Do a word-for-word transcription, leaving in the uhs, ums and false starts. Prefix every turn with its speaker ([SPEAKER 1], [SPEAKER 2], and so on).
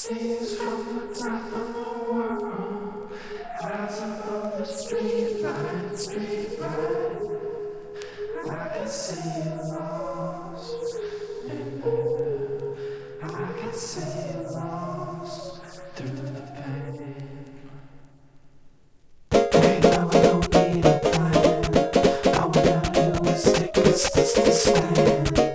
[SPEAKER 1] Seas from the top of the world, rise above the street light, street light. I can see you lost, I can see you lost through the pain. Hey, now I don't need a plan. All we gotta do is take this, this, this stand.